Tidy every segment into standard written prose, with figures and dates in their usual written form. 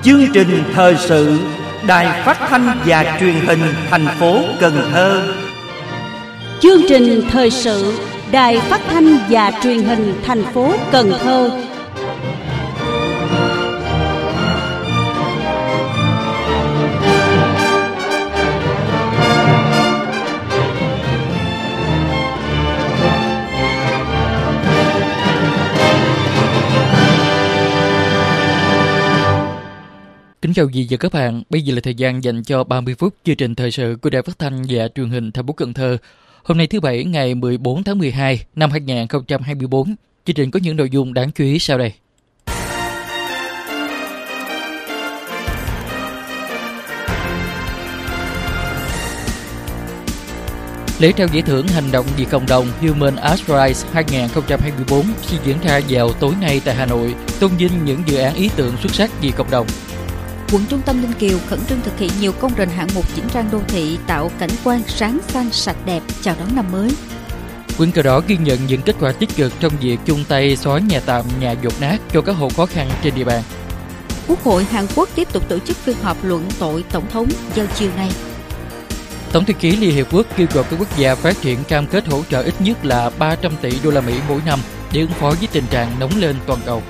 chương trình thời sự Đài Phát thanh và Truyền hình thành phố Cần Thơ. Chương trình thời sự Đài Phát thanh và Truyền hình thành phố Cần Thơ. Kính chào quý vị và các bạn, bây giờ là thời gian dành cho 30 phút chương trình thời sự của Đài Phát thanh và Truyền hình thành phố Cần Thơ. Hôm nay thứ Bảy ngày 14 tháng 12 năm 2024, chương trình có những nội dung đáng chú ý sau đây. Lễ trao giải thưởng hành động vì cộng đồng Human Arts Prize 2024 sẽ diễn ra vào tối nay tại Hà Nội, tôn vinh những dự án ý tưởng xuất sắc vì cộng đồng. Quận Trung Tâm Ninh Kiều khẩn trương thực hiện nhiều công trình hạng mục chỉnh trang đô thị, tạo cảnh quan sáng xanh sạch đẹp chào đón năm mới. Quận Cờ Đỏ ghi nhận những kết quả tích cực trong việc chung tay xóa nhà tạm, nhà dột nát cho các hộ khó khăn trên địa bàn. Quốc hội Hàn Quốc tiếp tục tổ chức phiên họp luận tội tổng thống vào chiều nay. Tổng thư ký Liên Hiệp Quốc kêu gọi các quốc gia phát triển cam kết hỗ trợ ít nhất là 300 tỷ đô la Mỹ mỗi năm để ứng phó với tình trạng nóng lên toàn cầu.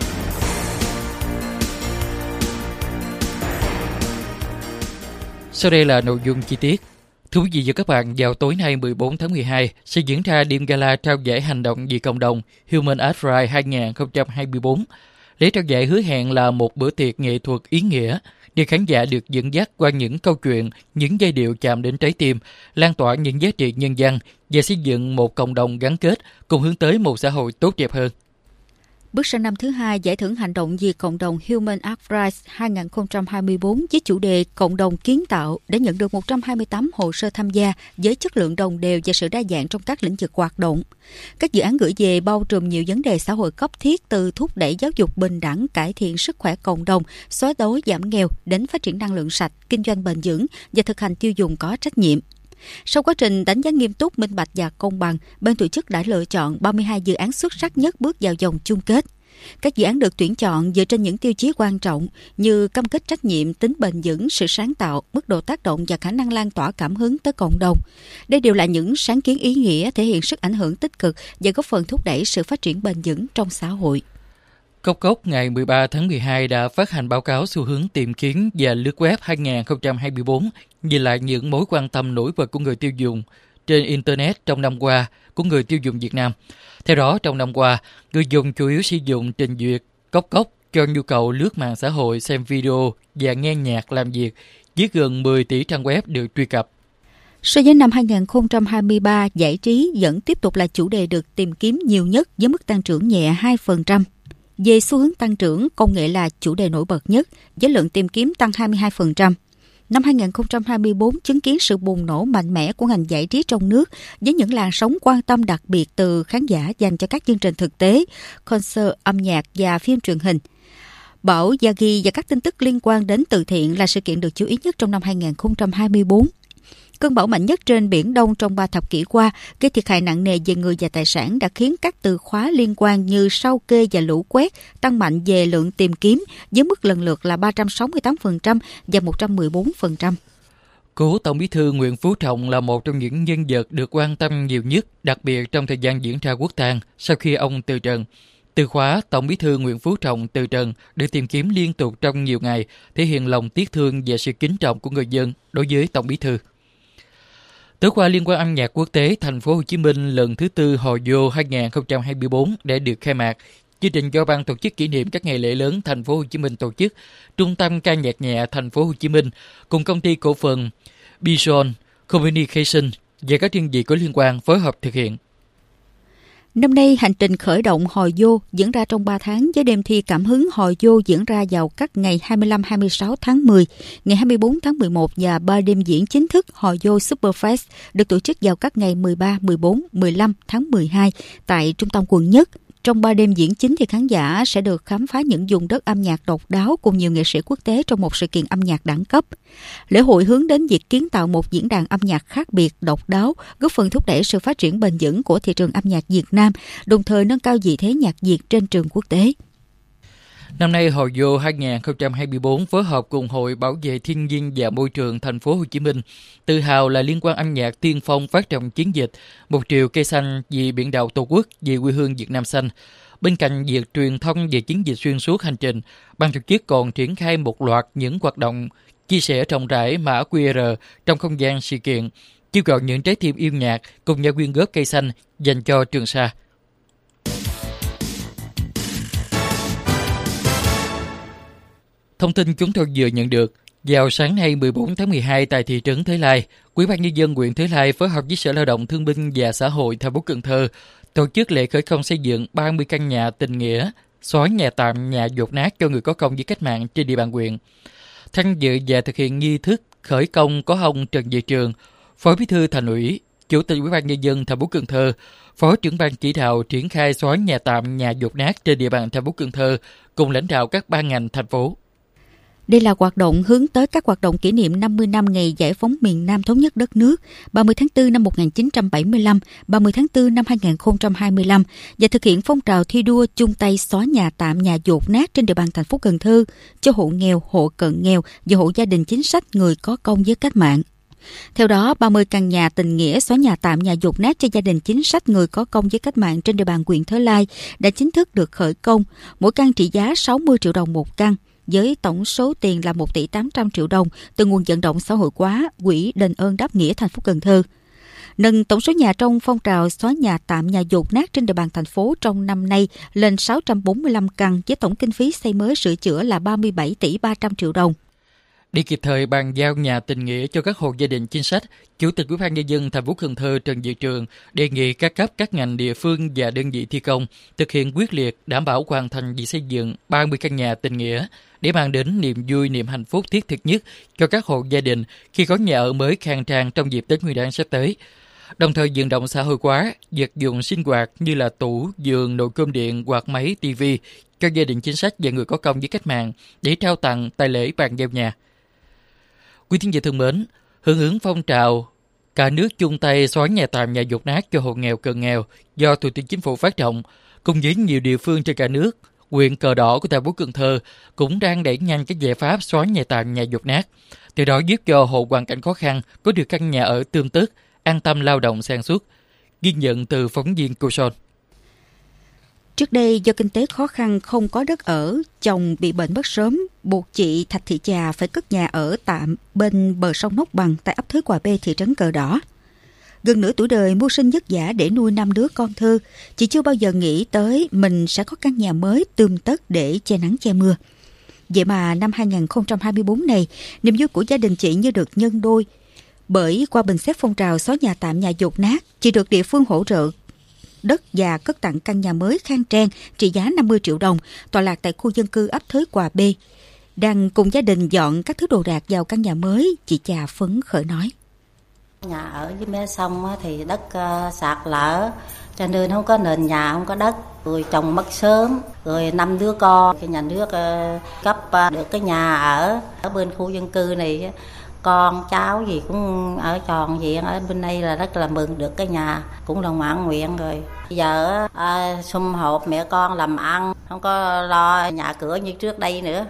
Sau đây là nội dung chi tiết. Thưa quý vị và các bạn, vào tối nay 14 tháng 12 sẽ diễn ra đêm gala trao giải hành động vì cộng đồng Human Arts Prize 2024. Lễ trao giải hứa hẹn là một bữa tiệc nghệ thuật ý nghĩa, để khán giả được dẫn dắt qua những câu chuyện, những giai điệu chạm đến trái tim, lan tỏa những giá trị nhân văn và xây dựng một cộng đồng gắn kết, cùng hướng tới một xã hội tốt đẹp hơn. Bước sang năm thứ hai, giải thưởng hành động vì cộng đồng Human Arts Prize 2024 với chủ đề Cộng đồng kiến tạo đã nhận được 128 hồ sơ tham gia với chất lượng đồng đều và sự đa dạng trong các lĩnh vực hoạt động. Các dự án gửi về bao trùm nhiều vấn đề xã hội cấp thiết, từ thúc đẩy giáo dục bình đẳng, cải thiện sức khỏe cộng đồng, xóa đói giảm nghèo đến phát triển năng lượng sạch, kinh doanh bền vững và thực hành tiêu dùng có trách nhiệm. Sau quá trình đánh giá nghiêm túc, minh bạch và công bằng, ban tổ chức đã lựa chọn 32 dự án xuất sắc nhất bước vào vòng chung kết. Các dự án được tuyển chọn dựa trên những tiêu chí quan trọng như cam kết trách nhiệm, tính bền vững, sự sáng tạo, mức độ tác động và khả năng lan tỏa cảm hứng tới cộng đồng. Đây đều là những sáng kiến ý nghĩa thể hiện sức ảnh hưởng tích cực và góp phần thúc đẩy sự phát triển bền vững trong xã hội. Cốc ngày 13 tháng 12 đã phát hành báo cáo xu hướng tìm kiếm và lướt web 2024, nhìn lại những mối quan tâm nổi bật của người tiêu dùng trên Internet trong năm qua của người tiêu dùng Việt Nam. Theo đó, trong năm qua, người dùng chủ yếu sử dụng trình duyệt Cốc cho nhu cầu lướt mạng xã hội, xem video và nghe nhạc làm việc, với gần 10 tỷ trang web được truy cập. So với năm 2023, giải trí vẫn tiếp tục là chủ đề được tìm kiếm nhiều nhất với mức tăng trưởng nhẹ 2%. Về xu hướng tăng trưởng, công nghệ là chủ đề nổi bật nhất, với lượng tìm kiếm tăng 22%. Năm 2024 chứng kiến sự bùng nổ mạnh mẽ của ngành giải trí trong nước với những làn sóng quan tâm đặc biệt từ khán giả dành cho các chương trình thực tế, concert, âm nhạc và phim truyền hình. Bão Yagi và các tin tức liên quan đến từ thiện là sự kiện được chú ý nhất trong năm 2024. Cơn bão mạnh nhất trên Biển Đông trong 3 thập kỷ qua gây thiệt hại nặng nề về người và tài sản đã khiến các từ khóa liên quan như sao kê và lũ quét tăng mạnh về lượng tìm kiếm với mức lần lượt là 368% và 114%. Cố Tổng Bí thư Nguyễn Phú Trọng là một trong những nhân vật được quan tâm nhiều nhất, đặc biệt trong thời gian diễn ra quốc tang sau khi ông từ trần. Từ khóa Tổng Bí thư Nguyễn Phú Trọng từ trần được tìm kiếm liên tục trong nhiều ngày, thể hiện lòng tiếc thương và sự kính trọng của người dân đối với Tổng Bí thư. Tối qua, Liên hoan âm nhạc quốc tế Thành phố Hồ Chí Minh lần thứ 4 Hò Vô 2024 đã được khai mạc. Chương trình do ban tổ chức kỷ niệm các ngày lễ lớn Thành phố Hồ Chí Minh tổ chức, Trung tâm ca nhạc nhẹ Thành phố Hồ Chí Minh cùng công ty cổ phần Bison Communication và các đơn vị có liên quan phối hợp thực hiện. Năm nay, hành trình khởi động Hò Vô diễn ra trong 3 tháng với đêm thi cảm hứng Hò Vô diễn ra vào các ngày 25-26 tháng 10, ngày 24 tháng 11 và 3 đêm diễn chính thức Hò Vô Superfest được tổ chức vào các ngày 13, 14, 15 tháng 12 tại Trung tâm quận Nhất. Trong 3 đêm diễn chính thì khán giả sẽ được khám phá những vùng đất âm nhạc độc đáo cùng nhiều nghệ sĩ quốc tế trong một sự kiện âm nhạc đẳng cấp. Lễ hội hướng đến việc kiến tạo một diễn đàn âm nhạc khác biệt, độc đáo, góp phần thúc đẩy sự phát triển bền vững của thị trường âm nhạc Việt Nam, đồng thời nâng cao vị thế nhạc Việt trên trường quốc tế. Năm nay, Hội Vô 2024 phối hợp cùng Hội Bảo vệ Thiên nhiên và Môi trường Thành phố Hồ Chí Minh tự hào là liên quan âm nhạc tiên phong phát động chiến dịch 1 triệu cây xanh vì biển đảo Tổ quốc, vì quê hương Việt Nam xanh. Bên cạnh việc truyền thông về chiến dịch xuyên suốt hành trình, ban tổ chức còn triển khai một loạt những hoạt động chia sẻ rộng rãi mã QR trong không gian sự kiện, kêu gọi những trái tim yêu nhạc cùng nhau quyên góp cây xanh dành cho Trường Sa. Thông tin chúng tôi vừa nhận được, vào sáng nay 14 tháng 12 tại thị trấn Thới Lai, Ủy ban Nhân dân huyện Thới Lai phối hợp với Sở Lao động Thương binh và Xã hội thành phố Cần Thơ tổ chức lễ khởi công xây dựng 30 căn nhà tình nghĩa, xóa nhà tạm, nhà dột nát cho người có công với cách mạng trên địa bàn huyện. Tham dự và thực hiện nghi thức khởi công có ông Trần Việt Trường, Phó Bí thư Thành ủy, Chủ tịch Ủy ban Nhân dân thành phố Cần Thơ, Phó trưởng ban chỉ đạo triển khai xóa nhà tạm, nhà dột nát trên địa bàn thành phố Cần Thơ cùng lãnh đạo các ban ngành thành phố. Đây là hoạt động hướng tới các hoạt động kỷ niệm 50 năm ngày giải phóng miền Nam thống nhất đất nước 30 tháng 4 năm 1975, 30 tháng 4 năm 2025 và thực hiện phong trào thi đua chung tay xóa nhà tạm, nhà dột nát trên địa bàn thành phố Cần Thơ cho hộ nghèo, hộ cận nghèo và hộ gia đình chính sách người có công với cách mạng. Theo đó, 30 căn nhà tình nghĩa xóa nhà tạm, nhà dột nát cho gia đình chính sách người có công với cách mạng trên địa bàn huyện Thới Lai đã chính thức được khởi công, mỗi căn trị giá 60 triệu đồng một căn, với tổng số tiền là 1 tỷ 800 triệu đồng từ nguồn vận động xã hội hóa Quỹ Đền ơn đáp nghĩa thành phố Cần Thơ. Nâng tổng số nhà trong phong trào xóa nhà tạm, nhà dột nát trên địa bàn thành phố trong năm nay lên 645 căn với tổng kinh phí xây mới sửa chữa là 37 tỷ 300 triệu đồng. Để kịp thời bàn giao nhà tình nghĩa cho các hộ gia đình chính sách, Chủ tịch Ủy ban Nhân dân thành phố Cần Thơ Trần Việt Trường đề nghị các cấp, các ngành địa phương và đơn vị thi công thực hiện quyết liệt, đảm bảo hoàn thành việc xây dựng 30 căn nhà tình nghĩa để mang đến niềm vui, niềm hạnh phúc thiết thực nhất cho các hộ gia đình khi có nhà ở mới khang trang trong dịp Tết Nguyên đán sắp tới. Đồng thời vận động xã hội hóa vật dụng sinh hoạt như là tủ, giường, nồi cơm điện, quạt máy, tivi cho gia đình chính sách và người có công với cách mạng để trao tặng tại lễ bàn giao nhà. Quý thính giả thân mến, hưởng ứng phong trào cả nước chung tay xóa nhà tạm, nhà dột nát cho hộ nghèo, cận nghèo do Thủ tướng Chính phủ phát động, cùng với nhiều địa phương trên cả nước, huyện Cờ Đỏ của thành phố Cần Thơ cũng đang đẩy nhanh các giải pháp xóa nhà tạm, nhà dột nát, từ đó giúp cho hộ hoàn cảnh khó khăn có được căn nhà ở tươm tất, an tâm lao động sản xuất. Ghi nhận từ phóng viên Cô Son. Trước đây, do kinh tế khó khăn không có đất ở, chồng bị bệnh mất sớm, buộc chị Thạch Thị Chà phải cất nhà ở tạm bên bờ sông Nốc Bằng tại ấp Thới Hòa B, thị trấn Cờ Đỏ. Gần nửa tuổi đời mưu sinh vất vả để nuôi 5 đứa con thơ, chị chưa bao giờ nghĩ tới mình sẽ có căn nhà mới tươm tất để che nắng che mưa. Vậy mà năm 2024 này, niềm vui của gia đình chị như được nhân đôi. Bởi qua bình xét phong trào xóa nhà tạm, nhà dột nát, chị được địa phương hỗ trợ đất và cất tặng căn nhà mới khang trang trị giá 50 triệu đồng tọa lạc tại khu dân cư ấp Thới Hòa B. Đang cùng gia đình dọn các thứ đồ đạc vào căn nhà mới, chị Chà phấn khởi nói. Nhà ở dưới mé sông thì đất sạt lở, cho nên không có nền nhà, không có đất. Rồi chồng mất sớm, rồi 5 đứa con, cái nhà nước cấp được cái nhà ở bên khu dân cư này. Con cháu gì cũng ở tròn viện ở bên đây là rất là mừng được cái nhà, cũng là mãn nguyện rồi. Bây giờ sum họp mẹ con làm ăn, không có lo nhà cửa như trước đây nữa.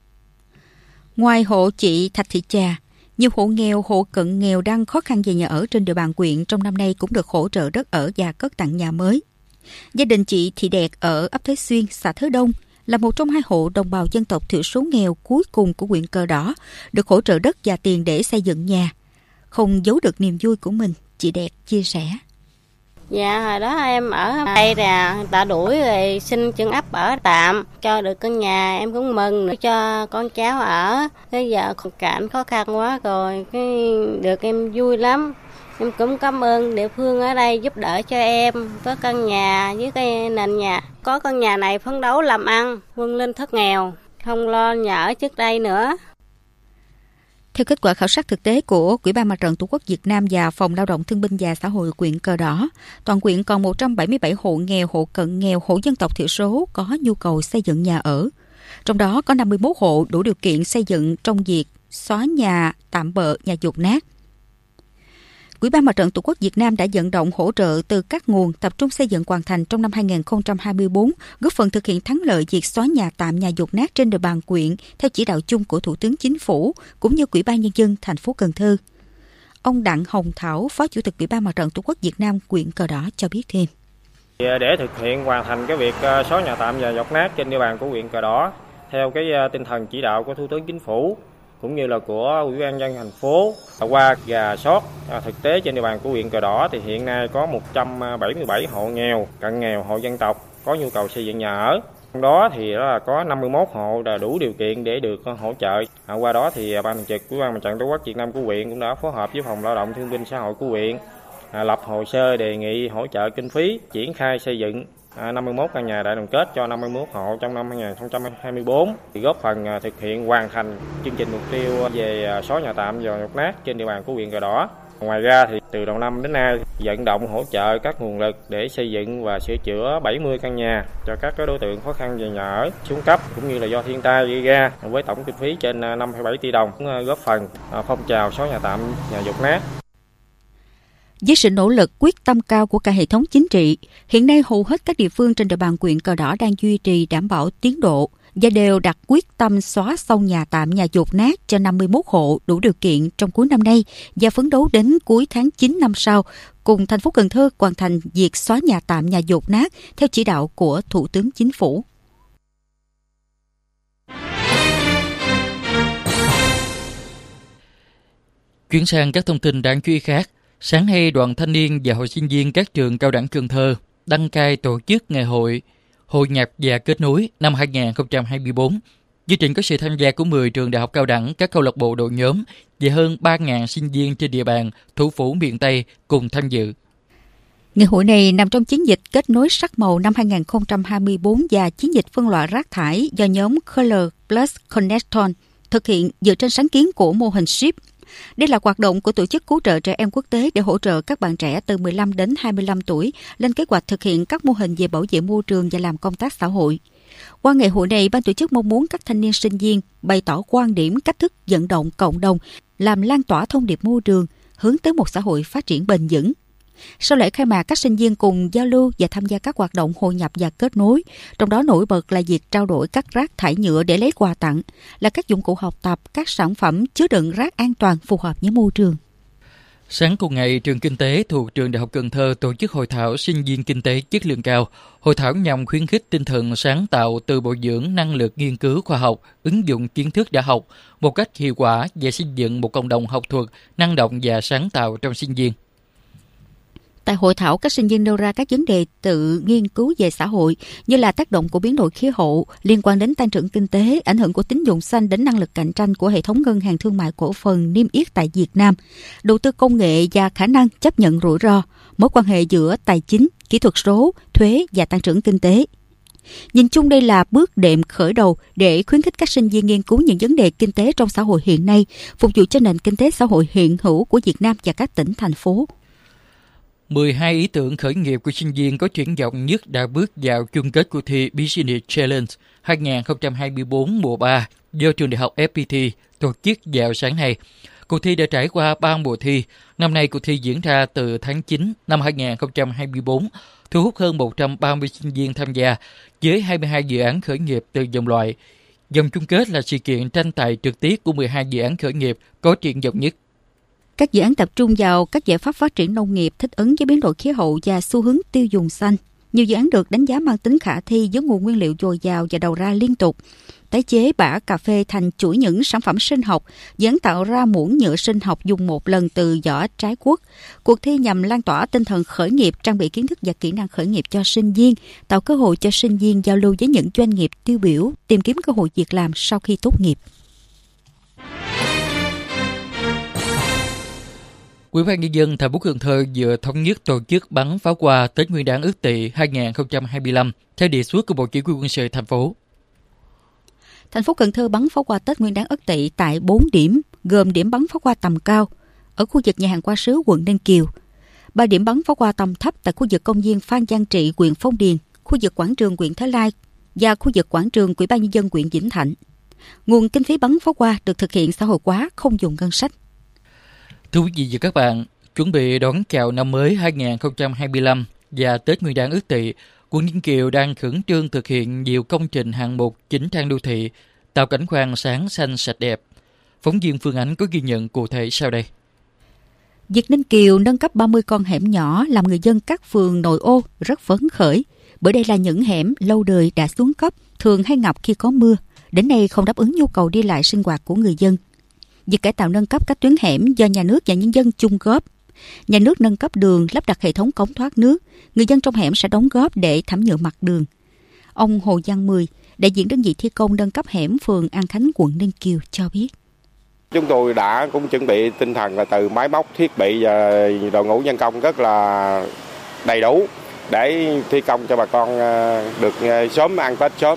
Ngoài hộ chị Thạch Thị Chà, nhiều hộ nghèo, hộ cận nghèo đang khó khăn về nhà ở trên địa bàn huyện trong năm nay cũng được hỗ trợ đất ở và cất tặng nhà mới. Gia đình chị Thị Đẹp ở ấp Thới Xuyên, xã Thới Đông là một trong 2 hộ đồng bào dân tộc thiểu số nghèo cuối cùng của huyện Cờ Đỏ, được hỗ trợ đất và tiền để xây dựng nhà. Không giấu được niềm vui của mình, chị Đẹp chia sẻ. Dạ, hồi đó em ở đây nè, người ta đuổi rồi xin chân ấp ở tạm, cho được căn nhà em cũng mừng, nữa cho con cháu ở. Bây giờ hoàn cảnh khó khăn quá rồi, cái được em vui lắm. Em cũng cảm ơn địa phương ở đây giúp đỡ cho em có căn nhà với cái nền nhà. Có căn nhà này phấn đấu làm ăn, vươn lên thoát nghèo, không lo nhà ở trước đây nữa. Theo kết quả khảo sát thực tế của Ủy ban Mặt trận Tổ quốc Việt Nam và Phòng Lao động Thương binh và Xã hội huyện Cờ Đỏ, toàn huyện còn 177 hộ nghèo, hộ cận nghèo, hộ dân tộc thiểu số có nhu cầu xây dựng nhà ở. Trong đó có 51 hộ đủ điều kiện xây dựng trong việc xóa nhà tạm bợ, nhà dột nát. Ủy ban Mặt trận Tổ quốc Việt Nam đã vận động hỗ trợ từ các nguồn tập trung xây dựng hoàn thành trong năm 2024, góp phần thực hiện thắng lợi việc xóa nhà tạm nhà dột nát trên địa bàn huyện theo chỉ đạo chung của Thủ tướng Chính phủ cũng như Ủy ban Nhân dân thành phố Cần Thơ. Ông Đặng Hồng Thảo, Phó Chủ tịch Ủy ban Mặt trận Tổ quốc Việt Nam huyện Cờ Đỏ cho biết thêm. Để thực hiện hoàn thành cái việc xóa nhà tạm và dột nát trên địa bàn của huyện Cờ Đỏ theo cái tinh thần chỉ đạo của Thủ tướng Chính phủ cũng như là của Ủy ban nhân dân thành phố, qua rà soát thực tế trên địa bàn của huyện Cờ Đỏ thì hiện nay có 177 hộ nghèo, cận nghèo, hộ dân tộc có nhu cầu xây dựng nhà ở. Trong đó thì là có 51 hộ đã đủ điều kiện để được hỗ trợ. Qua đó thì Ban Thường trực Ủy ban Mặt trận Tổ quốc Việt Nam của huyện cũng đã phối hợp với Phòng Lao động Thương binh Xã hội của huyện lập hồ sơ đề nghị hỗ trợ kinh phí triển khai xây dựng 51 căn nhà đại đoàn kết cho 51 hộ trong năm 2024, thì góp phần thực hiện hoàn thành chương trình mục tiêu về xóa nhà tạm và dột nát trên địa bàn của huyện Cờ Đỏ. Ngoài ra thì từ đầu năm đến nay vận động hỗ trợ các nguồn lực để xây dựng và sửa chữa 70 căn nhà cho các đối tượng khó khăn về nhà ở xuống cấp cũng như là do thiên tai gây ra với tổng kinh phí trên 5,7 tỷ đồng, góp phần phong trào xóa nhà tạm nhà dột nát. Với sự nỗ lực quyết tâm cao của cả hệ thống chính trị, hiện nay hầu hết các địa phương trên địa bàn huyện Cờ Đỏ đang duy trì đảm bảo tiến độ và đều đặt quyết tâm xóa xong nhà tạm nhà dột nát cho 51 hộ đủ điều kiện trong cuối năm nay và phấn đấu đến cuối tháng 9 năm sau, cùng thành phố Cần Thơ hoàn thành việc xóa nhà tạm nhà dột nát theo chỉ đạo của Thủ tướng Chính phủ. Chuyển sang các thông tin đáng chú ý khác. Sáng nay, đoàn thanh niên và hội sinh viên các trường cao đẳng Cần Thơ đăng cai tổ chức ngày hội Hội nhập và kết nối năm 2024. Chương trình có sự tham gia của 10 trường đại học cao đẳng, các câu lạc bộ đội nhóm và hơn 3.000 sinh viên trên địa bàn thủ phủ miền Tây cùng tham dự. Ngày hội này nằm trong chiến dịch kết nối sắc màu năm 2024 và chiến dịch phân loại rác thải do nhóm Color Plus Connecton thực hiện dựa trên sáng kiến của mô hình SHIP. Đây là hoạt động của Tổ chức Cứu trợ Trẻ Em Quốc tế để hỗ trợ các bạn trẻ từ 15 đến 25 tuổi lên kế hoạch thực hiện các mô hình về bảo vệ môi trường và làm công tác xã hội. Qua ngày hội này, ban tổ chức mong muốn các thanh niên sinh viên bày tỏ quan điểm, cách thức vận động cộng đồng, làm lan tỏa thông điệp môi trường, hướng tới một xã hội phát triển bền vững. Sau lễ khai mạc, các sinh viên cùng giao lưu và tham gia các hoạt động hội nhập và kết nối. Trong đó nổi bật là việc trao đổi các rác thải nhựa để lấy quà tặng, là các dụng cụ học tập, các sản phẩm chứa đựng rác an toàn phù hợp với môi trường. Sáng cùng ngày, trường Kinh tế thuộc Trường Đại học Cần Thơ tổ chức hội thảo sinh viên kinh tế chất lượng cao. Hội thảo nhằm khuyến khích tinh thần sáng tạo từ bồi dưỡng năng lực nghiên cứu khoa học, ứng dụng kiến thức đã học một cách hiệu quả và xây dựng một cộng đồng học thuật năng động và sáng tạo trong sinh viên. Tại hội thảo, các sinh viên nêu ra các vấn đề tự nghiên cứu về xã hội như là tác động của biến đổi khí hậu liên quan đến tăng trưởng kinh tế, ảnh hưởng của tín dụng xanh đến năng lực cạnh tranh của hệ thống ngân hàng thương mại cổ phần niêm yết tại Việt Nam, đầu tư công nghệ và khả năng chấp nhận rủi ro, mối quan hệ giữa tài chính, kỹ thuật số, thuế và tăng trưởng kinh tế. Nhìn chung đây là bước đệm khởi đầu để khuyến khích các sinh viên nghiên cứu những vấn đề kinh tế trong xã hội hiện nay, phục vụ cho nền kinh tế xã hội hiện hữu của Việt Nam và các tỉnh, thành phố. 12 ý tưởng khởi nghiệp của sinh viên có triển vọng nhất đã bước vào chung kết cuộc thi Business Challenge 2024 mùa 3 do trường đại học FPT tổ chức vào sáng nay. Cuộc thi đã trải qua 3 mùa thi. Năm nay cuộc thi diễn ra từ tháng 9 năm 2024, thu hút hơn 130 sinh viên tham gia với 22 dự án khởi nghiệp từ dòng loại. Vòng chung kết là sự kiện tranh tài trực tiếp của 12 dự án khởi nghiệp có triển vọng nhất. Các dự án tập trung vào các giải pháp phát triển nông nghiệp thích ứng với biến đổi khí hậu và xu hướng tiêu dùng xanh. Nhiều dự án được đánh giá mang tính khả thi với nguồn nguyên liệu dồi dào và đầu ra liên tục. Tái chế bã cà phê thành chuỗi những sản phẩm sinh học, dự án tạo ra muỗng nhựa sinh học dùng một lần từ vỏ trái quất. Cuộc thi nhằm lan tỏa tinh thần khởi nghiệp, trang bị kiến thức và kỹ năng khởi nghiệp cho sinh viên, tạo cơ hội cho sinh viên giao lưu với những doanh nghiệp tiêu biểu, tìm kiếm cơ hội việc làm sau khi tốt nghiệp. Ủy ban Nhân dân thành phố Cần Thơ vừa thống nhất tổ chức bắn pháo hoa Tết Nguyên đán Ất Tỵ 2025 theo đề xuất của Bộ Chỉ huy Quân sự thành phố. Thành phố Cần Thơ bắn pháo hoa Tết Nguyên đán Ất Tỵ tại 4 điểm, gồm điểm bắn pháo hoa tầm cao ở khu vực nhà hàng Qua Sứ, quận Ninh Kiều, 3 điểm bắn pháo hoa tầm thấp tại khu vực công viên Phan Giang Trị, huyện Phong Điền, khu vực quảng trường huyện Thới Lai và khu vực quảng trường Ủy ban Nhân dân huyện Vĩnh Thạnh. Nguồn kinh phí bắn pháo hoa được thực hiện xã hội hóa, không dùng ngân sách. Thưa quý vị và các bạn, Chuẩn bị đón chào năm mới 2025 và Tết Nguyên đán Ất Tỵ, quận Ninh Kiều đang khẩn trương thực hiện nhiều công trình hạng mục chỉnh trang đô thị, tạo cảnh quan sáng xanh sạch đẹp. Phóng viên Phương Ánh có ghi nhận cụ thể sau đây. Việc Ninh Kiều nâng cấp 30 con hẻm nhỏ làm người dân các phường nội ô rất phấn khởi, bởi đây là những hẻm lâu đời đã xuống cấp, thường hay ngập khi có mưa, đến nay không đáp ứng nhu cầu đi lại sinh hoạt của người dân. Việc cải tạo nâng cấp các tuyến hẻm do nhà nước và nhân dân chung góp. Nhà nước nâng cấp đường, lắp đặt hệ thống cống thoát nước, người dân trong hẻm sẽ đóng góp để thảm nhựa mặt đường. Ông Hồ Văn Mười, đại diện đơn vị thi công nâng cấp hẻm phường An Khánh, quận Ninh Kiều cho biết. Chúng tôi đã cũng chuẩn bị tinh thần là từ máy móc, thiết bị và đội ngũ nhân công rất là đầy đủ để thi công cho bà con được sớm ăn Tết sớm.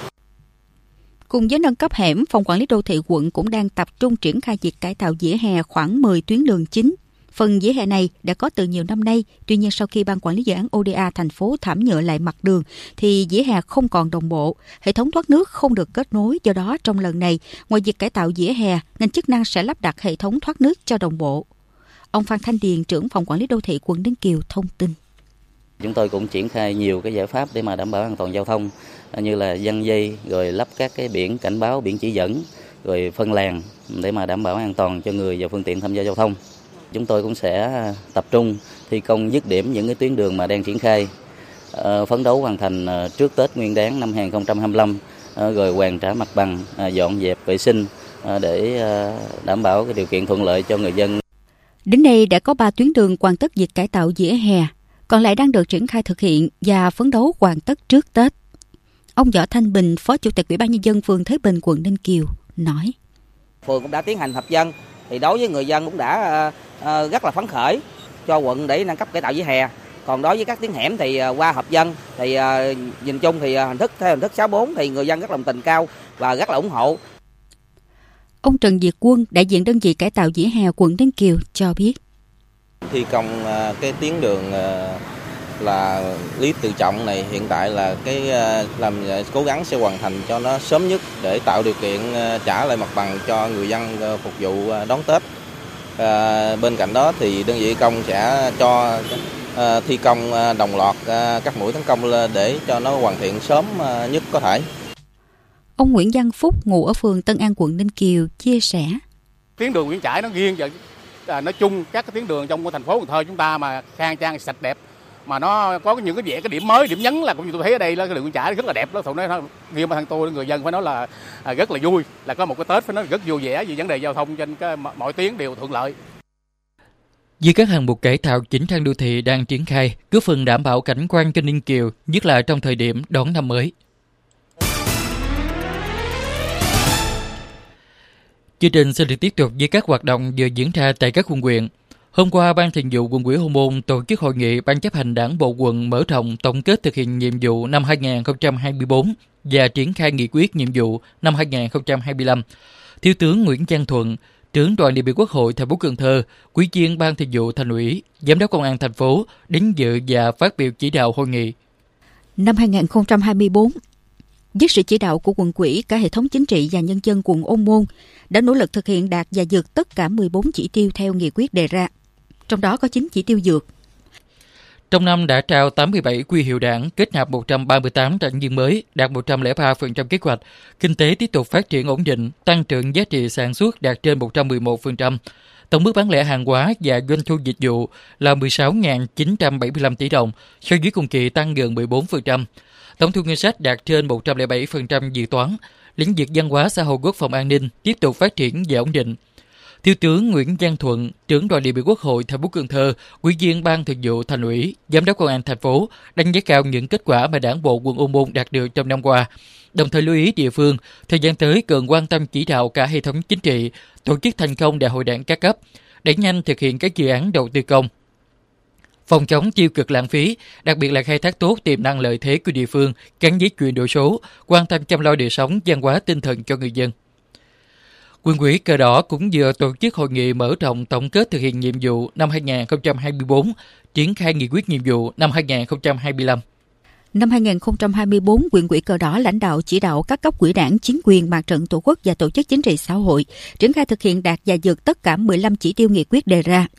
Cùng với nâng cấp hẻm, Phòng Quản lý Đô thị quận cũng đang tập trung triển khai việc cải tạo vỉa hè khoảng 10 tuyến đường chính. Phần vỉa hè này đã có từ nhiều năm nay, tuy nhiên sau khi Ban Quản lý Dự án ODA thành phố thảm nhựa lại mặt đường thì vỉa hè không còn đồng bộ, hệ thống thoát nước không được kết nối. Do đó trong lần này, ngoài việc cải tạo vỉa hè, ngành chức năng sẽ lắp đặt hệ thống thoát nước cho đồng bộ. Ông Phan Thanh Điền, trưởng Phòng Quản lý Đô thị quận Ninh Kiều thông tin. Chúng tôi cũng triển khai nhiều cái giải pháp để mà đảm bảo an toàn giao thông, như là giăng dây, rồi lắp các cái biển cảnh báo, biển chỉ dẫn, rồi phân làn để mà đảm bảo an toàn cho người và phương tiện tham gia giao thông. Chúng tôi cũng sẽ tập trung thi công dứt điểm những cái tuyến đường mà đang triển khai, phấn đấu hoàn thành trước Tết Nguyên đán năm 2025, rồi hoàn trả mặt bằng, dọn dẹp vệ sinh để đảm bảo cái điều kiện thuận lợi cho người dân. Đến nay đã có 3 tuyến đường hoàn tất việc cải tạo vỉa hè, còn lại đang được triển khai thực hiện và phấn đấu hoàn tất trước Tết. Ông Võ Thanh Bình, Phó Chủ tịch Ủy ban Nhân dân phường Thới Bình, quận Ninh Kiều nói: Phường cũng đã tiến hành họp dân, thì đối với người dân cũng đã rất là phấn khởi cho quận để nâng cấp cải tạo vỉa hè. Còn đối với các tuyến hẻm thì qua họp dân thì nhìn chung thì theo hình thức 6/4 thì người dân rất đồng tình cao và rất là ủng hộ. Ông Trần Việt Quân, đại diện đơn vị cải tạo vỉa hè quận Ninh Kiều cho biết: Thi công cái tuyến đường là Lý Tự Trọng này hiện tại là cái làm cố gắng sẽ hoàn thành cho nó sớm nhất để tạo điều kiện trả lại mặt bằng cho người dân phục vụ đón Tết. Bên cạnh đó thì đơn vị công sẽ cho thi công đồng loạt các mũi tấn công để cho nó hoàn thiện sớm nhất có thể. Ông Nguyễn Văn Phúc, ngụ ở phường Tân An, quận Ninh Kiều chia sẻ: Tuyến đường Nguyễn Trãi nó nghiêng và nói chung các cái tuyến đường trong thành phố Cần Thơ chúng ta mà khang trang sạch đẹp, mà nó có những cái điểm mới, điểm nhấn là cũng như tôi thấy ở đây là cái đường Nguyễn Trãi rất là đẹp đó. Thằng nói riêng bản thân tôi, người dân phải nói là rất là vui, là có một cái Tết phải nói rất vui vẻ vì vấn đề giao thông trên mọi tuyến đều thuận lợi. Vì các hạng mục cải tạo chỉnh trang đô thị đang triển khai, góp phần đảm bảo cảnh quan cho Ninh Kiều, nhất là trong thời điểm đón năm mới. Chương trình sẽ được tiếp tục với các hoạt động vừa diễn ra tại các quận huyện. Hôm qua, Ban Thường vụ Quận ủy Hóc Môn tổ chức hội nghị Ban chấp hành Đảng bộ quận mở rộng tổng kết thực hiện nhiệm vụ năm 2024 và triển khai nghị quyết nhiệm vụ năm 2025. Thiếu tướng Nguyễn Văn Thuận, trưởng đoàn đại biểu Quốc hội thành phố Cần Thơ, Ủy viên Ban Thường vụ Thành ủy, Giám đốc Công an thành phố đến dự và phát biểu chỉ đạo hội nghị. Năm 2024, với sự chỉ đạo của quận ủy, cả hệ thống chính trị và nhân dân quận Ô Môn đã nỗ lực thực hiện đạt và vượt tất cả 14 chỉ tiêu theo nghị quyết đề ra. Trong đó có 9 chỉ tiêu vượt. Trong năm đã trao 87 huy hiệu đảng, kết nạp 138 đảng viên mới, đạt 103% kế hoạch. Kinh tế tiếp tục phát triển ổn định, tăng trưởng giá trị sản xuất đạt trên 111%. Tổng mức bán lẻ hàng hóa và doanh thu dịch vụ là 16.975 tỷ đồng, so với cùng kỳ tăng gần 14%. Tổng thu ngân sách đạt trên 107% dự toán. Lĩnh vực văn hóa, xã hội, quốc phòng, an ninh tiếp tục phát triển và ổn định. Thiếu tướng Nguyễn Văn Thuận, trưởng đoàn đại biểu Quốc hội thành phố Cần Thơ, Ủy viên Ban Thường vụ Thành ủy, Giám đốc Công an thành phố đánh giá cao những kết quả mà Đảng bộ quận Ô Môn đạt được trong năm qua. Đồng thời lưu ý địa phương thời gian tới cần quan tâm chỉ đạo cả hệ thống chính trị, tổ chức thành công đại hội đảng các cấp, đẩy nhanh thực hiện các dự án đầu tư công, phòng chống tiêu cực lãng phí, đặc biệt là khai thác tốt tiềm năng lợi thế của địa phương gắn với chuyển đổi số, quan tâm chăm lo đời sống văn hóa tinh thần cho người dân. Quận ủy Cờ Đỏ cũng vừa tổ chức hội nghị mở rộng tổng kết thực hiện nhiệm vụ năm 2024, triển khai nghị quyết nhiệm vụ năm 2025. Năm 2024, huyện ủy Cờ Đỏ lãnh đạo chỉ đạo các cấp ủy đảng, chính quyền, mặt trận tổ quốc và tổ chức chính trị xã hội triển khai thực hiện đạt và vượt tất cả 15 chỉ tiêu nghị quyết đề ra.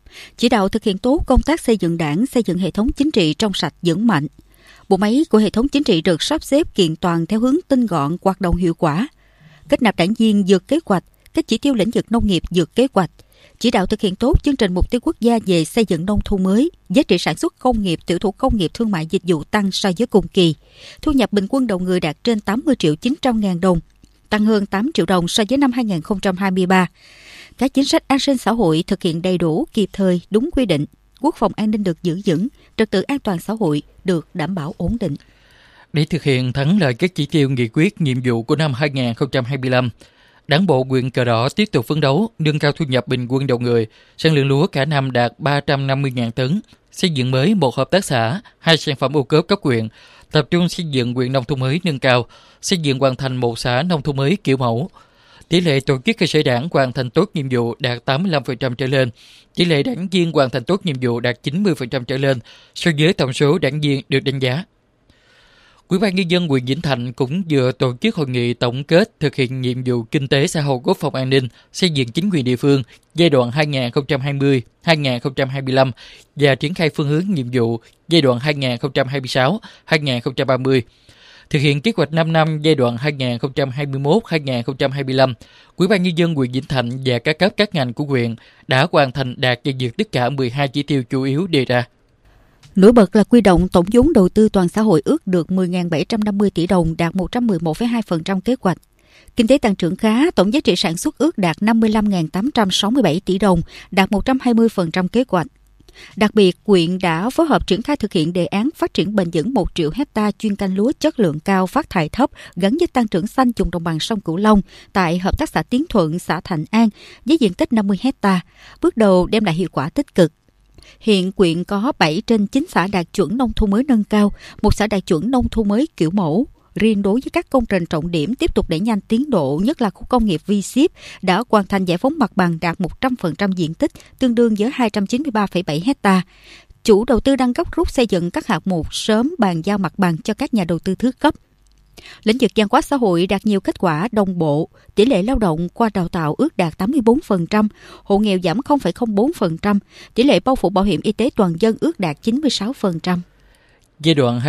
Chỉ đạo thực hiện tốt công tác xây dựng Đảng, xây dựng hệ thống chính trị trong sạch vững mạnh. Bộ máy của hệ thống chính trị được sắp xếp kiện toàn theo hướng tinh gọn, hoạt động hiệu quả. Kết nạp đảng viên vượt kế hoạch, các chỉ tiêu lĩnh vực nông nghiệp vượt kế hoạch. Chỉ đạo thực hiện tốt chương trình mục tiêu quốc gia về xây dựng nông thôn mới, giá trị sản xuất công nghiệp, tiểu thủ công nghiệp, thương mại dịch vụ tăng so với cùng kỳ. Thu nhập bình quân đầu người đạt trên 80 triệu 900 ngàn đồng, tăng hơn 8 triệu đồng so với năm 2023. Các chính sách an sinh xã hội thực hiện đầy đủ, kịp thời, đúng quy định. Quốc phòng an ninh được giữ vững, trật tự an toàn xã hội được đảm bảo ổn định. Để thực hiện thắng lợi các chỉ tiêu nghị quyết nhiệm vụ của năm 2025, Đảng bộ huyện Cờ Đỏ tiếp tục phấn đấu nâng cao thu nhập bình quân đầu người, sản lượng lúa cả năm đạt 350.000 tấn, xây dựng mới 1 hợp tác xã, 2 sản phẩm ô cốp cấp huyện, tập trung xây dựng huyện nông thôn mới nâng cao, xây dựng hoàn thành 1 xã nông thôn mới kiểu mẫu. Tỷ lệ tổ chức cơ sở đảng hoàn thành tốt nhiệm vụ đạt 85% trở lên, tỷ lệ đảng viên hoàn thành tốt nhiệm vụ đạt 90% trở lên so với tổng số đảng viên được đánh giá. Ủy ban nhân dân huyện Vĩnh Thạnh cũng vừa tổ chức hội nghị tổng kết thực hiện nhiệm vụ kinh tế xã hội, quốc phòng an ninh, xây dựng chính quyền địa phương giai đoạn 2020-2025 và triển khai phương hướng nhiệm vụ giai đoạn 2026-2030. Thực hiện kế hoạch 5 năm giai đoạn 2021-2025, Ủy ban nhân dân huyện Vĩnh Thạnh và các cấp các ngành của huyện đã hoàn thành đạt và vượt tất cả 12 chỉ tiêu chủ yếu đề ra. Nổi bật là quy động tổng vốn đầu tư toàn xã hội ước được 10.750 tỷ đồng, đạt 111,2% kế hoạch. Kinh tế tăng trưởng khá, tổng giá trị sản xuất ước đạt 55.867 tỷ đồng, đạt 120% kế hoạch. Đặc biệt, huyện đã phối hợp triển khai thực hiện đề án phát triển bền vững 1 triệu hectare chuyên canh lúa chất lượng cao, phát thải thấp, gắn với tăng trưởng xanh vùng đồng bằng sông Cửu Long tại hợp tác xã Tiến Thuận, xã Thạnh An với diện tích 50 hectare, bước đầu đem lại hiệu quả tích cực. Hiện huyện có 7 trên 9 xã đạt chuẩn nông thôn mới nâng cao, 1 xã đạt chuẩn nông thôn mới kiểu mẫu. Riêng đối với các công trình trọng điểm tiếp tục đẩy nhanh tiến độ, nhất là khu công nghiệp V-Ship đã hoàn thành giải phóng mặt bằng đạt 100% diện tích, tương đương với 293,7 hectare. Chủ đầu tư đang gấp rút xây dựng các hạng mục sớm bàn giao mặt bằng cho các nhà đầu tư thứ cấp. Lĩnh vực văn hóa xã hội đạt nhiều kết quả đồng bộ, tỷ lệ lao động qua đào tạo ước đạt 84%, hộ nghèo giảm 0,04%, tỷ lệ bao phủ bảo hiểm y tế toàn dân ước đạt 96%. Giai đoạn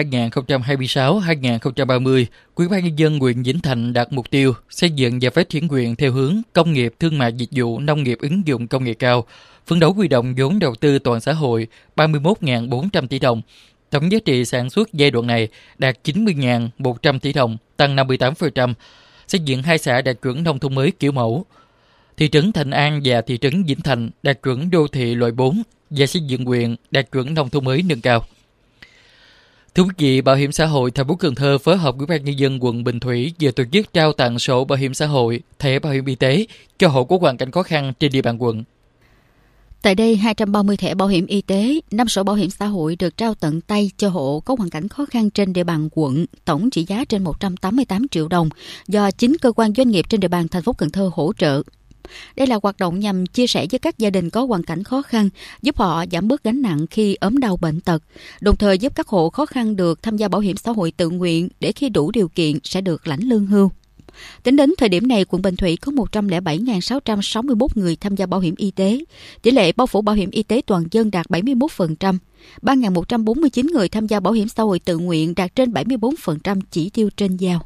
2026-2030, Ủy ban nhân dân huyện Vĩnh Thạnh đặt mục tiêu xây dựng và phát triển huyện theo hướng công nghiệp, thương mại dịch vụ, nông nghiệp ứng dụng công nghệ cao, phấn đấu huy động vốn đầu tư toàn xã hội 31.400 tỷ đồng. Tổng giá trị sản xuất giai đoạn này đạt 90.100 tỷ đồng, tăng 58%, xây dựng 2 xã đạt chuẩn nông thôn mới kiểu mẫu. Thị trấn Thạnh An và thị trấn Vĩnh Thạnh đạt chuẩn đô thị loại 4 và xây dựng huyện đạt chuẩn nông thôn mới nâng cao. Thưa quý vị, Bảo hiểm xã hội thành phố Cần Thơ phối hợp Ủy ban nhân dân quận Bình Thủy vừa tổ chức trao tặng sổ bảo hiểm xã hội, thẻ bảo hiểm y tế cho hộ có hoàn cảnh khó khăn trên địa bàn quận. Tại đây, 230 thẻ bảo hiểm y tế, 5 sổ bảo hiểm xã hội được trao tận tay cho hộ có hoàn cảnh khó khăn trên địa bàn quận, tổng trị giá trên 188 triệu đồng do 9 cơ quan doanh nghiệp trên địa bàn thành phố Cần Thơ hỗ trợ. Đây là hoạt động nhằm chia sẻ với các gia đình có hoàn cảnh khó khăn, giúp họ giảm bớt gánh nặng khi ốm đau bệnh tật, đồng thời giúp các hộ khó khăn được tham gia bảo hiểm xã hội tự nguyện để khi đủ điều kiện sẽ được lãnh lương hưu. Tính đến thời điểm này, quận Bình Thủy có 107.661 người tham gia bảo hiểm y tế. Tỷ lệ bao phủ bảo hiểm y tế toàn dân đạt 71%. 3.149 người tham gia bảo hiểm xã hội tự nguyện đạt trên 74% chỉ tiêu trên giao.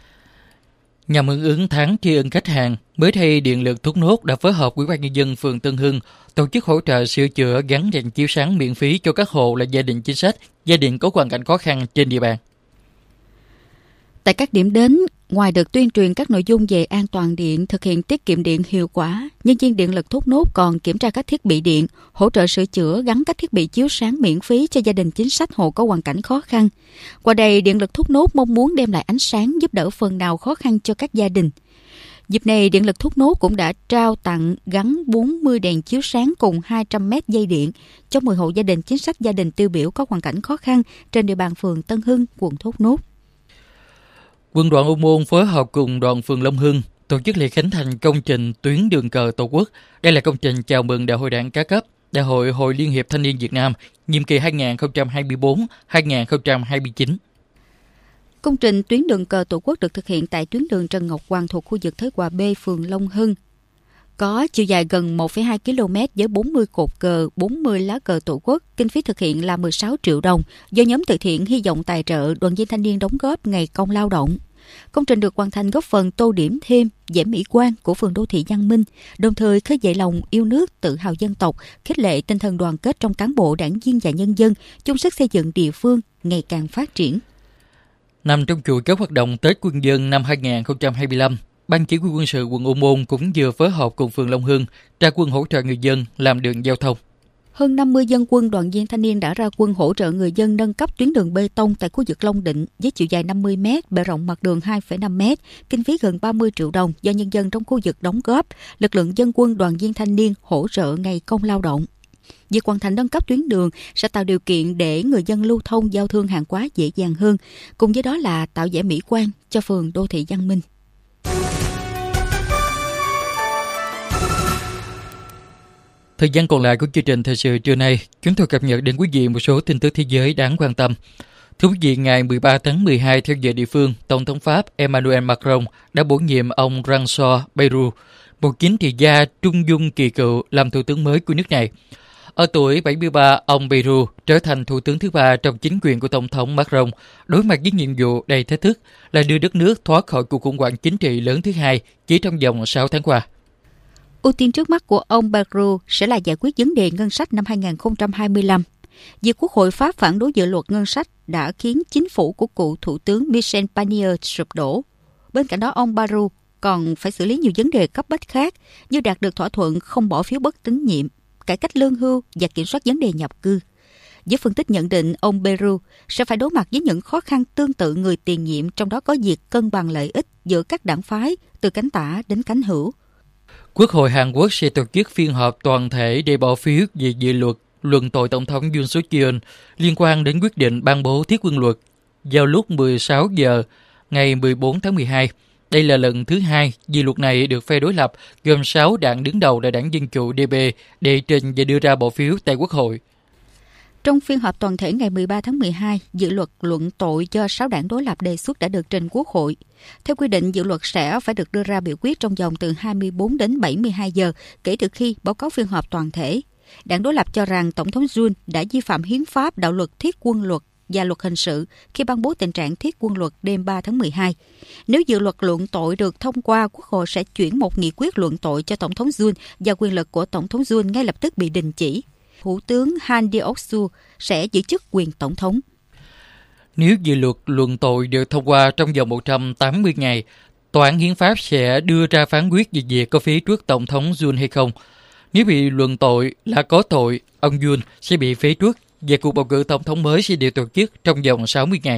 Nhằm hưởng ứng tháng tri ân khách hàng, mới đây Điện lực Thốt Nốt đã phối hợp Ủy ban nhân dân phường Tân Hưng tổ chức hỗ trợ sửa chữa gắn đèn chiếu sáng miễn phí cho các hộ là gia đình chính sách, gia đình có hoàn cảnh khó khăn trên địa bàn. Tại các điểm đến, ngoài được tuyên truyền các nội dung về an toàn điện, thực hiện tiết kiệm điện hiệu quả, nhân viên Điện lực Thốt Nốt còn kiểm tra các thiết bị điện, hỗ trợ sửa chữa gắn các thiết bị chiếu sáng miễn phí cho gia đình chính sách hộ có hoàn cảnh khó khăn. Qua đây, Điện lực Thốt Nốt mong muốn đem lại ánh sáng giúp đỡ phần nào khó khăn cho các gia đình. Dịp này, Điện lực Thốt Nốt cũng đã trao tặng gắn 40 đèn chiếu sáng cùng 200 mét dây điện cho 10 hộ gia đình chính sách, gia đình tiêu biểu có hoàn cảnh khó khăn trên địa bàn phường Tân Hưng, quận Thốt Nốt. Quân đoàn Ô Môn phối hợp cùng đoàn phường Long Hưng tổ chức lễ khánh thành công trình tuyến đường cờ Tổ quốc. Đây là công trình chào mừng Đại hội Đảng các cấp, Đại hội Hội Liên hiệp Thanh niên Việt Nam, nhiệm kỳ 2024-2029. Công trình tuyến đường cờ Tổ quốc được thực hiện tại tuyến đường Trần Ngọc Hoàng thuộc khu vực Thới Hòa B, phường Long Hưng. có chiều dài gần 1,2 km với 40 cột cờ, 40 lá cờ tổ quốc. Kinh phí thực hiện là 16 triệu đồng do nhóm từ thiện Hy vọng tài trợ, đoàn viên thanh niên đóng góp ngày công lao động. Công trình được hoàn thành góp phần tô điểm thêm vẻ mỹ quan của phường đô thị Văn Minh, đồng thời khơi dậy lòng yêu nước, tự hào dân tộc, khích lệ tinh thần đoàn kết trong cán bộ, đảng viên và nhân dân, chung sức xây dựng địa phương ngày càng phát triển. Nằm trong chuỗi các hoạt động Tết Quân dân năm 2025, Ban Chỉ huy quân sự quận Ô Môn cũng vừa phối hợp cùng phường Long Hưng ra quân hỗ trợ người dân làm đường giao thông. Hơn 50 dân quân đoàn viên thanh niên đã ra quân hỗ trợ người dân nâng cấp tuyến đường bê tông tại khu vực Long Định với chiều dài 50 m, bề rộng mặt đường 2,5 m, kinh phí gần 30 triệu đồng do nhân dân trong khu vực đóng góp. Lực lượng dân quân đoàn viên thanh niên hỗ trợ ngày công lao động. Việc hoàn thành nâng cấp tuyến đường sẽ tạo điều kiện để người dân lưu thông giao thương hàng hóa dễ dàng hơn, cùng với đó là tạo vẻ mỹ quan cho phường đô thị Văn Minh. Thời gian còn lại của chương trình thời sự trưa nay, chúng tôi cập nhật đến quý vị một số tin tức thế giới đáng quan tâm. Thưa quý vị, ngày 13 tháng 12 theo giờ địa phương, Tổng thống Pháp Emmanuel Macron đã bổ nhiệm ông François Bayrou, một chính trị gia trung dung kỳ cựu, làm thủ tướng mới của nước này. Ở tuổi 73, ông Bayrou trở thành thủ tướng thứ ba trong chính quyền của Tổng thống Macron, đối mặt với nhiệm vụ đầy thách thức là đưa đất nước thoát khỏi cuộc khủng hoảng chính trị lớn thứ hai chỉ trong vòng 6 tháng qua. Ưu tiên trước mắt của ông Bayrou sẽ là giải quyết vấn đề ngân sách năm 2025. Việc Quốc hội Pháp phản đối dự luật ngân sách đã khiến chính phủ của cựu Thủ tướng Michel Barnier sụp đổ. Bên cạnh đó, ông Bayrou còn phải xử lý nhiều vấn đề cấp bách khác như đạt được thỏa thuận không bỏ phiếu bất tín nhiệm, cải cách lương hưu và kiểm soát vấn đề nhập cư. Giới phân tích nhận định ông Bayrou sẽ phải đối mặt với những khó khăn tương tự người tiền nhiệm, trong đó có việc cân bằng lợi ích giữa các đảng phái từ cánh tả đến cánh hữu. Quốc hội Hàn Quốc sẽ tổ chức phiên họp toàn thể để bỏ phiếu về dự luật luận tội Tổng thống Yoon Suk Yeol liên quan đến quyết định ban bố thiết quân luật vào lúc 16 giờ ngày 14 tháng 12. Đây là lần thứ hai dự luật này được phe đối lập gồm 6 đảng đứng đầu là đảng Dân Chủ DP đệ trình và đưa ra bỏ phiếu tại Quốc hội. Trong phiên họp toàn thể ngày 13 tháng 12, dự luật luận tội do 6 đảng đối lập đề xuất đã được trình Quốc hội. Theo quy định, dự luật sẽ phải được đưa ra biểu quyết trong vòng từ 24 đến 72 giờ kể từ khi báo cáo phiên họp toàn thể. Đảng đối lập cho rằng Tổng thống Yoon đã vi phạm hiến pháp, đạo luật thiết quân luật và luật hình sự khi ban bố tình trạng thiết quân luật đêm 3 tháng 12. Nếu dự luật luận tội được thông qua, Quốc hội sẽ chuyển một nghị quyết luận tội cho Tổng thống Yoon và quyền lực của Tổng thống Yoon ngay lập tức bị đình chỉ. Thủ tướng Han Deok-soo sẽ giữ chức quyền tổng thống. Nếu dự luật luận tội được thông qua trong vòng 180 ngày, Tòa án Hiến pháp sẽ đưa ra phán quyết về việc có phế truất Tổng thống Yoon hay không. Nếu bị luận tội là có tội, ông Yoon sẽ bị phế truất và cuộc bầu cử Tổng thống mới sẽ được tổ chức trong vòng 60 ngày.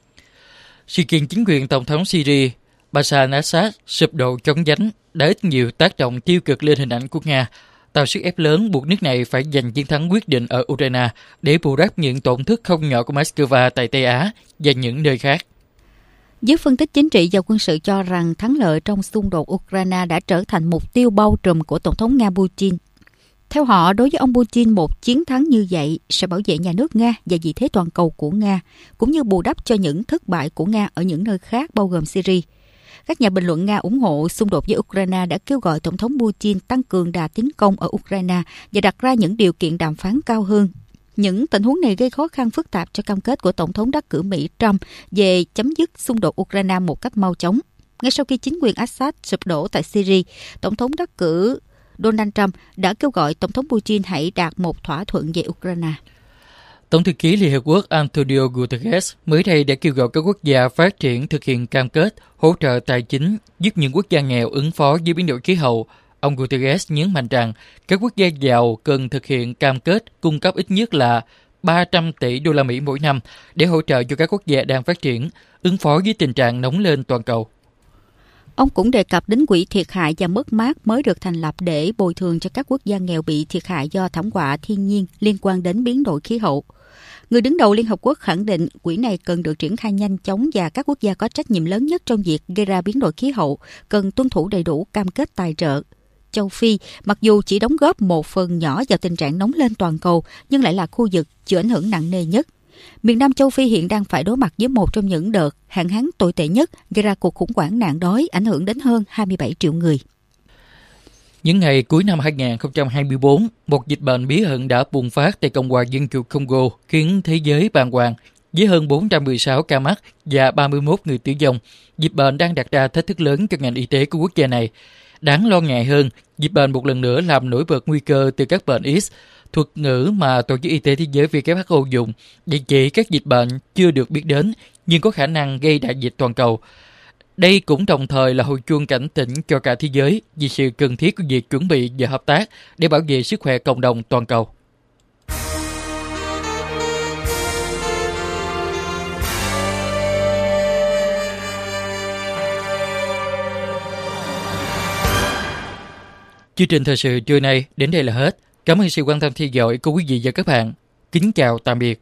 Sự kiện chính quyền Tổng thống Syria Bashar al-Assad sụp đổ chóng vánh đã ít nhiều tác động tiêu cực lên hình ảnh của Nga, tạo sức ép lớn buộc nước này phải giành chiến thắng quyết định ở Ukraine để bù đắp những tổn thất không nhỏ của Moscow tại Tây Á và những nơi khác. Giới phân tích chính trị và quân sự cho rằng thắng lợi trong xung đột Ukraine đã trở thành mục tiêu bao trùm của Tổng thống Nga Putin. Theo họ, đối với ông Putin, một chiến thắng như vậy sẽ bảo vệ nhà nước Nga và vị thế toàn cầu của Nga, cũng như bù đắp cho những thất bại của Nga ở những nơi khác bao gồm Syria. Các nhà bình luận Nga ủng hộ xung đột với Ukraine đã kêu gọi Tổng thống Putin tăng cường đà tiến công ở Ukraine và đặt ra những điều kiện đàm phán cao hơn. Những tình huống này gây khó khăn phức tạp cho cam kết của Tổng thống đắc cử Mỹ Trump về chấm dứt xung đột Ukraine một cách mau chóng. Ngay sau khi chính quyền Assad sụp đổ tại Syria, Tổng thống đắc cử Donald Trump đã kêu gọi Tổng thống Putin hãy đạt một thỏa thuận về Ukraine. Tổng thư ký Liên Hợp Quốc Antonio Guterres mới đây đã kêu gọi các quốc gia phát triển thực hiện cam kết hỗ trợ tài chính giúp những quốc gia nghèo ứng phó với biến đổi khí hậu. Ông Guterres nhấn mạnh rằng các quốc gia giàu cần thực hiện cam kết cung cấp ít nhất là 300 tỷ đô la Mỹ mỗi năm để hỗ trợ cho các quốc gia đang phát triển ứng phó với tình trạng nóng lên toàn cầu. Ông cũng đề cập đến quỹ thiệt hại và mất mát mới được thành lập để bồi thường cho các quốc gia nghèo bị thiệt hại do thảm họa thiên nhiên liên quan đến biến đổi khí hậu. Người đứng đầu Liên Hợp Quốc khẳng định quỹ này cần được triển khai nhanh chóng và các quốc gia có trách nhiệm lớn nhất trong việc gây ra biến đổi khí hậu cần tuân thủ đầy đủ cam kết tài trợ. Châu Phi, mặc dù chỉ đóng góp một phần nhỏ vào tình trạng nóng lên toàn cầu, nhưng lại là khu vực chịu ảnh hưởng nặng nề nhất. Miền Nam châu Phi hiện đang phải đối mặt với một trong những đợt hạn hán tồi tệ nhất, gây ra cuộc khủng hoảng nạn đói, ảnh hưởng đến hơn 27 triệu người. Những ngày cuối năm 2024, một dịch bệnh bí ẩn đã bùng phát tại Cộng hòa Dân chủ Congo, khiến thế giới bàng hoàng. Với hơn 416 ca mắc và 31 người tử vong, dịch bệnh đang đặt ra thách thức lớn cho ngành y tế của quốc gia này. Đáng lo ngại hơn, dịch bệnh một lần nữa làm nổi bật nguy cơ từ các bệnh AIDS, thuật ngữ mà Tổ chức Y tế Thế giới WHO dùng để chỉ các dịch bệnh chưa được biết đến nhưng có khả năng gây đại dịch toàn cầu. Đây cũng đồng thời là hồi chuông cảnh tỉnh cho cả thế giới về sự cần thiết của việc chuẩn bị và hợp tác để bảo vệ sức khỏe cộng đồng toàn cầu. Chương trình thời sự trưa nay đến đây là hết. Cảm ơn sự quan tâm theo dõi của quý vị và các bạn. Kính chào tạm biệt.